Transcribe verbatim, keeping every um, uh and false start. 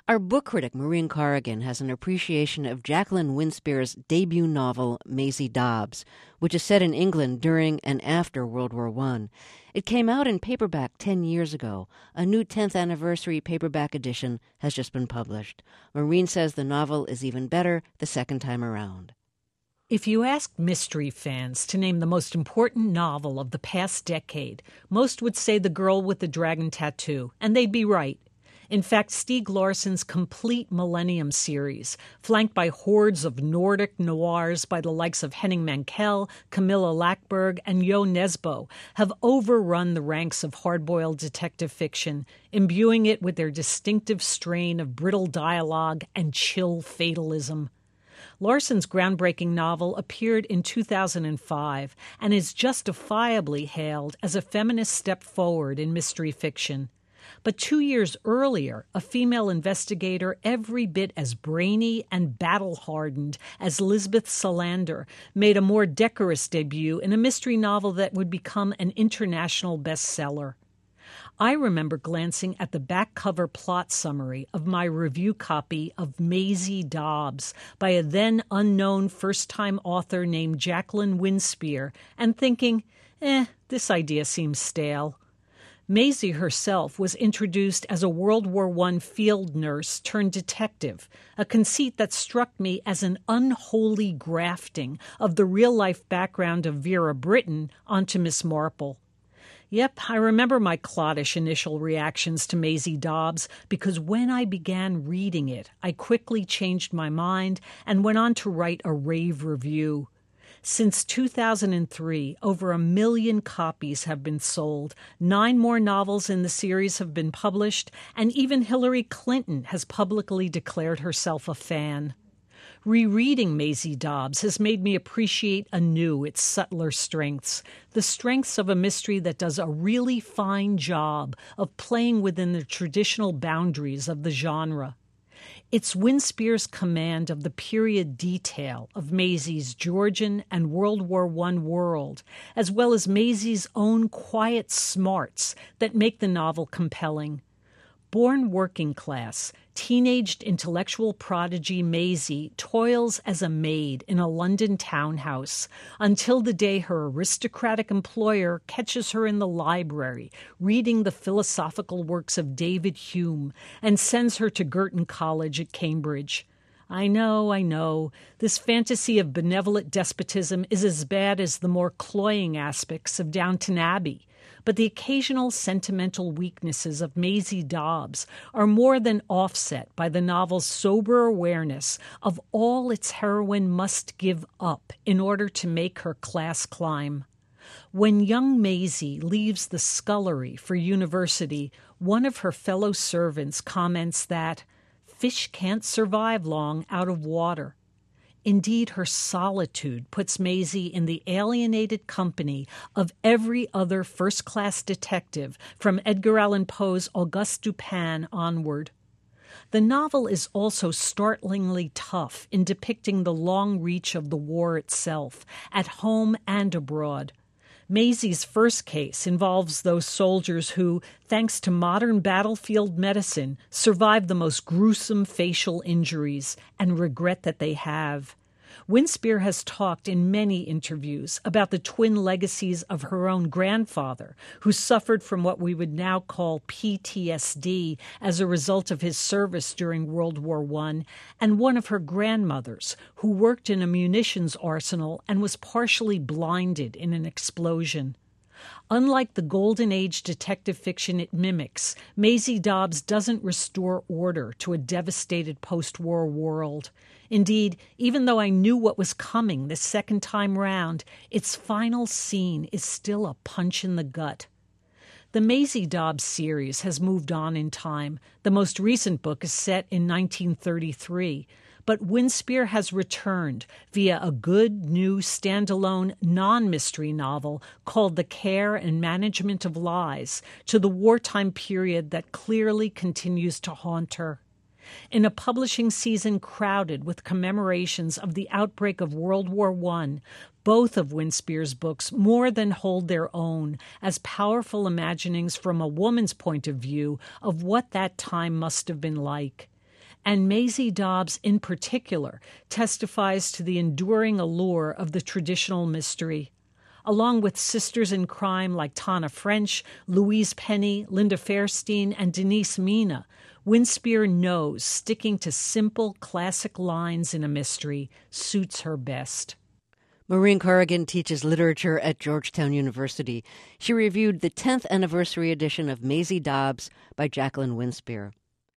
Our book critic, Maureen Corrigan, has an appreciation of Jacqueline Winspear's debut novel, Maisie Dobbs, which is set in England during and after World War One. It came out in paperback ten years ago. A new tenth anniversary paperback edition has just been published. Maureen says the novel is even better the second time around. If you asked mystery fans to name the most important novel of the past decade, most would say The Girl with the Dragon Tattoo, and they'd be right. In fact, Stieg Larsson's complete Millennium series, flanked by hordes of Nordic noirs by the likes of Henning Mankell, Camilla Lackberg, and Jo Nesbø, have overrun the ranks of hard-boiled detective fiction, imbuing it with their distinctive strain of brittle dialogue and chill fatalism. Larsson's groundbreaking novel appeared in two thousand five and is justifiably hailed as a feminist step forward in mystery fiction. But two years earlier, a female investigator every bit as brainy and battle-hardened as Lisbeth Salander made a more decorous debut in a mystery novel that would become an international bestseller. I remember glancing at the back cover plot summary of my review copy of Maisie Dobbs by a then unknown first-time author named Jacqueline Winspear and thinking, eh, this idea seems stale. Maisie herself was introduced as a World War One field nurse turned detective, a conceit that struck me as an unholy grafting of the real-life background of Vera Brittain onto Miss Marple. Yep, I remember my cloddish initial reactions to Maisie Dobbs because when I began reading it, I quickly changed my mind and went on to write a rave review. Since two thousand three, over a million copies have been sold, nine more novels in the series have been published, and even Hillary Clinton has publicly declared herself a fan. Rereading Maisie Dobbs has made me appreciate anew its subtler strengths, the strengths of a mystery that does a really fine job of playing within the traditional boundaries of the genre. It's Winspear's command of the period detail of Maisie's Georgian and World War One world, as well as Maisie's own quiet smarts that make the novel compelling. Born working class, teenaged intellectual prodigy Maisie toils as a maid in a London townhouse until the day her aristocratic employer catches her in the library reading the philosophical works of David Hume and sends her to Girton College at Cambridge. I know, I know, this fantasy of benevolent despotism is as bad as the more cloying aspects of Downton Abbey. But the occasional sentimental weaknesses of Maisie Dobbs are more than offset by the novel's sober awareness of all its heroine must give up in order to make her class climb. When young Maisie leaves the scullery for university, one of her fellow servants comments that fish can't survive long out of water. Indeed, her solitude puts Maisie in the alienated company of every other first-class detective from Edgar Allan Poe's Auguste Dupin onward. The novel is also startlingly tough in depicting the long reach of the war itself, at home and abroad. Maisie's first case involves those soldiers who, thanks to modern battlefield medicine, survive the most gruesome facial injuries and regret that they have. Winspear has talked in many interviews about the twin legacies of her own grandfather, who suffered from what we would now call P T S D as a result of his service during World War One, and one of her grandmothers, who worked in a munitions arsenal and was partially blinded in an explosion. Unlike the Golden Age detective fiction it mimics, Maisie Dobbs doesn't restore order to a devastated post-war world. Indeed, even though I knew what was coming the second time round, its final scene is still a punch in the gut. The Maisie Dobbs series has moved on in time. The most recent book is set in nineteen thirty-three. But Winspear has returned via a good, new, standalone, non-mystery novel called The Care and Management of Lies to the wartime period that clearly continues to haunt her. In a publishing season crowded with commemorations of the outbreak of World War One, both of Winspear's books more than hold their own as powerful imaginings from a woman's point of view of what that time must have been like. And Maisie Dobbs, in particular, testifies to the enduring allure of the traditional mystery. Along with sisters in crime like Tana French, Louise Penny, Linda Fairstein, and Denise Mina, Winspear knows sticking to simple, classic lines in a mystery suits her best. Maureen Corrigan teaches literature at Georgetown University. She reviewed the tenth anniversary edition of Maisie Dobbs by Jacqueline Winspear.